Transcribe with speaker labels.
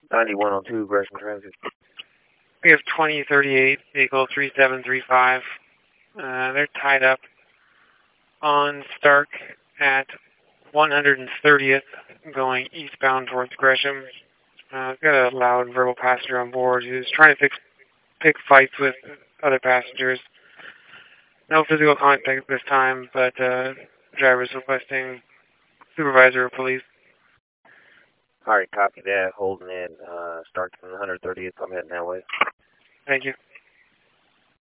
Speaker 1: 9102 Gresham Transit.
Speaker 2: We have 2038, vehicle 3735. They're tied up on Stark at 130th, going eastbound towards Gresham. We've got a loud verbal passenger on board who's trying to pick fights with other passengers. No physical contact this time, but driver's requesting supervisor of police.
Speaker 1: Alright, copy that. Holding in. Starts from 130th. I'm heading that way.
Speaker 2: Thank you.